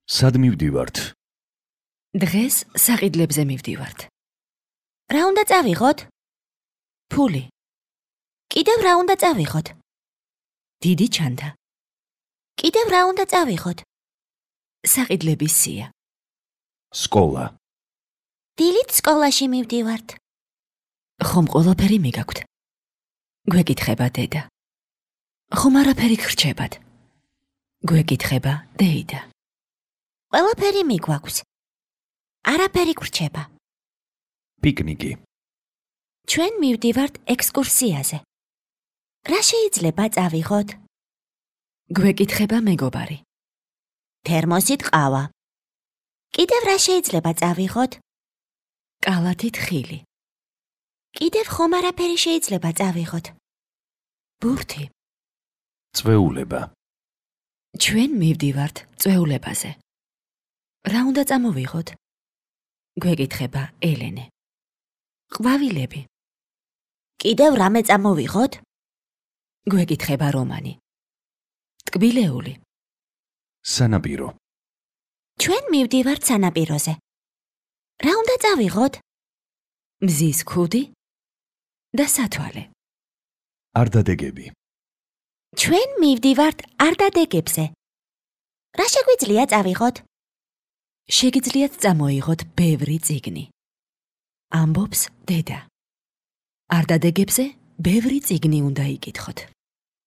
სად მივდივართ? დღეს საყიდლებზე მივდივართ. რა უნდა წავიღოთ? ფული. კიდევ რა უნდა წავიღოთ? დიდი ჩანდა. კიდევ რა უნდა წავიღოთ? საყიდლების სია. სკოლა. დილით სკოლაში მივდივართ. ხომ ყველაფერი მიგაქვთ? გვეკითხება დედა. ხომ არაფერი გრჩებათ? გვეკითხება დეიდა. ყველაფერი მიგვაქვს. არაფერი გრჩება. პიკნიკი. ჩვენ მივდივართ ექსკურსიაზე. რა შეიძლება წავიღოთ? გვეკითხება მეგობარი. თერმოსით ყავა. კიდევ რა შეიძლება წავიღოთ? კალათით ხილი. კიდევ ხომ არაფერი შეიძლება წავიღოთ? ბურთი. წვეულება. ჩვენ მივდივართ წვეულებაზე. რა უნდა წამოვიღოთ? გვეკითხება ელენე. ყვავილები. კიდევ რამე წამოვიღოთ? გვეკითხება რომანი. ტკბილეული. სანაპირო. ჩვენ მივდივართ სანაპიროზე. რა უნდა წავიღოთ? მზის ქუდი და სათვალე. არდადეგები. ჩვენ მივდივართ არდადეგებზე. რა შეგვიძლია წავიღოთ? შეგიძლიათ წამოიღოთ ბევრი წიგნი. ამბობს დედა. არდადეგებზე ბევრი წიგნი უნდა იკითხოთ.